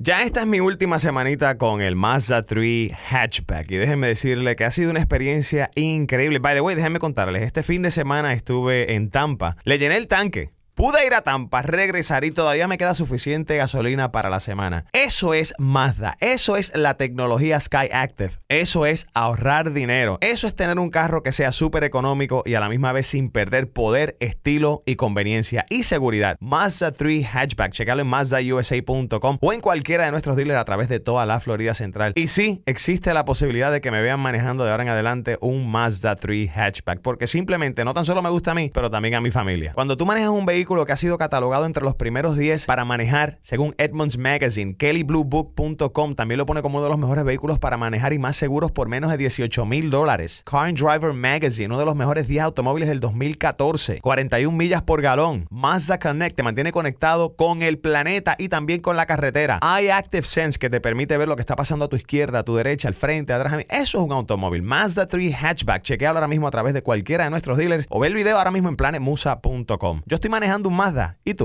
Ya esta es mi última semanita con el Mazda 3 Hatchback y déjenme decirle que ha sido una experiencia increíble. By the way, déjenme contarles, este fin de semana estuve en Tampa, le llené el tanque. Pude ir a Tampa, regresar y todavía me queda suficiente gasolina para la semana. Eso es Mazda. Eso es la tecnología Skyactiv. Eso es ahorrar dinero. Eso es tener un carro que sea súper económico y a la misma vez sin perder poder, estilo y conveniencia y seguridad. Mazda 3 Hatchback. Checalo en MazdaUSA.com o en cualquiera de nuestros dealers a través de toda la Florida Central. Y sí, existe la posibilidad de que me vean manejando de ahora en adelante un Mazda 3 Hatchback. Porque simplemente no tan solo me gusta a mí, pero también a mi familia. Cuando tú manejas un vehículo que ha sido catalogado entre los primeros 10 para manejar, según Edmunds Magazine, KellyBlueBook.com también lo pone como uno de los mejores vehículos para manejar y más seguros por menos de $18,000. Car and Driver Magazine, uno de los mejores 10 automóviles del 2014, 41 millas por galón. Mazda Connect te mantiene conectado con el planeta y también con la carretera. iActive Sense, que te permite ver lo que está pasando a tu izquierda, a tu derecha, al frente, atrás. Eso es un automóvil. Mazda 3 Hatchback. Chequealo ahora mismo a través de cualquiera de nuestros dealers o ve el video ahora mismo en planemusa.com. Yo estoy manejando un Mazda. ¿Y tú?